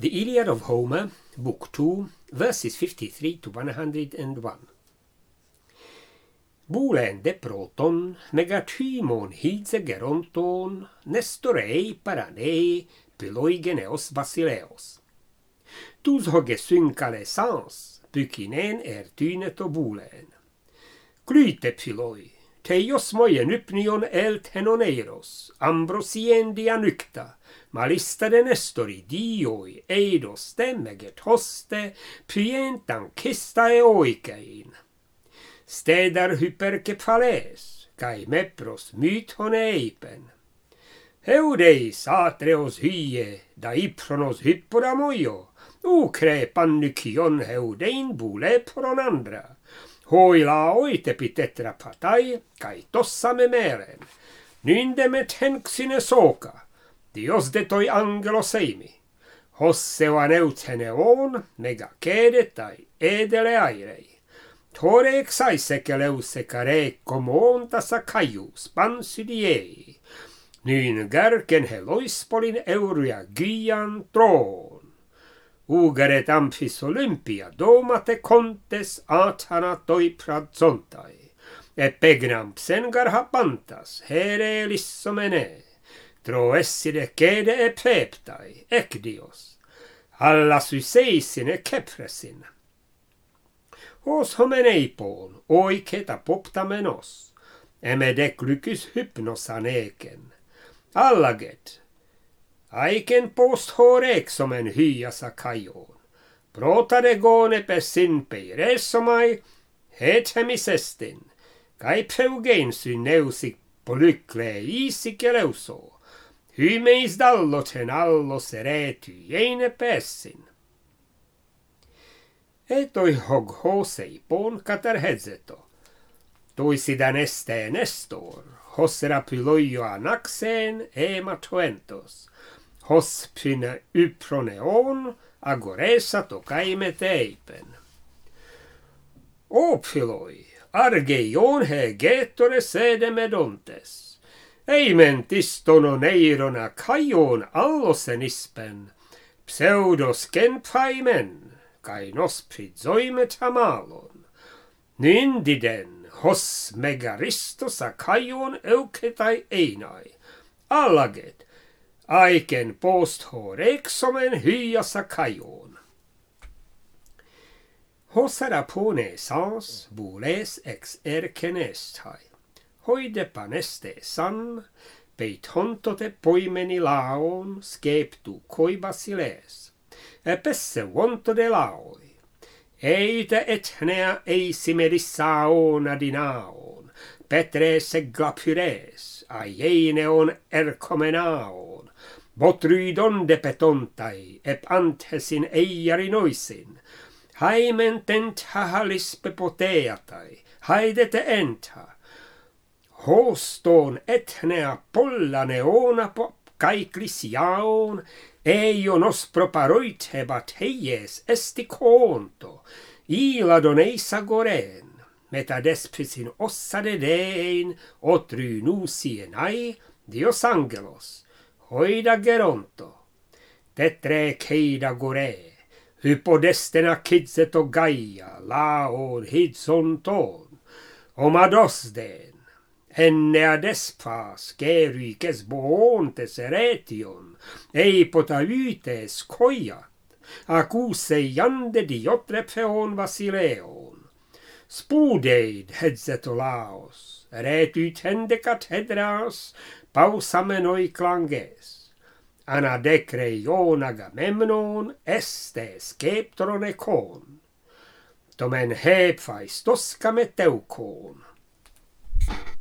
The Iliad of Homer, Book 2, verses 53 to 101. Boulen de proton, megatymon hidze geronton, nestorei paranei, pyloigeneos basileos. Tous hoge synkale sans, pykinen ertyneto boulen. Glyte pyloi, teios mojen ypnion eltenoneiros, ambrosiendi anykta, malista de nestori dioi eidos temmeget hoste, pyentan kistae oikein. Stedar hyperkephales, kai mepros mython eipen. Heudeis atreos hye, da ipronos hypodamoio, ukre pannykion heudein bule pronandra. Hoila oitepi tetra patai, kai tossa me meren. Nyndemet henksine soka, dios de toi angelos eimi. Hossevan eutheneon, mega kedetai edele airei. Tore exaiseceleuse care comontasa caius pansidiei. Nyn gärken heloispolin euria gyan tron. Ugeret amphis Olympia domate contes athana toi prazontai. Epegnam garha pantas here lissomene. Troesside kede epeptai, ekdios. Alla syseisine kepresin. Hos homeneipon oiketa poptamenos. Emedek lykys hypnosaneken. Allaget. Aiken post horexomen hyasa kajon. Protade gone pesin peiresomai, hethemisestin. Kai peugein syneusik polykle isikeleuso. Hymeis dalloten allo serety jeine pessin. Etoi hog hoseipon katerhezeto. Toisidan este nestor, hossera pyloio anaxen hematoentos. Hos pyne yproneon agoresa tokaimet eipen. O pyloi, argeion he getore sede medontes. Eimentis tononeirona kaion allosen ispen, pseudos genpaimen, kai nos prizoimet hamalon. Nindiden hos megaristos a kaion euketai einai, allaget, aiken post horexomen hyasa kaion. Hosera pone sans bules ex erkenestai. Hoide paneste san, peit hontote poimeni laon, skeptu koi basiles. Epesse vonto de laoi. Eite ethnea eisimerissaon adinaon, petres eglapyres, aieineon erkomenaon, botrydon de petontai, ep anthesin eiarinoisin, haimentent hahalis pepoteatai, haidete enta, hoston ethnea pollaneona kaiklisiaon, eionos proparoit hebat heies esti conto, iladon eisa goren, metadesprisin ossade dein, otrynusien dios angelos, hoida geronto, tetre keida gore, hypodestena kidseto gaia, laon hidsonton, omadosden, ennea despas gerykes boontes eretion, eipotalytes koiat, acuse jande diotrepheon basileon. Spudeid hedzetolaos, eretytende cathedras, pausamenoi clanges. Anadecre ion Agamemnon este skeptron ekon. Tomen hephaistos kameteukon.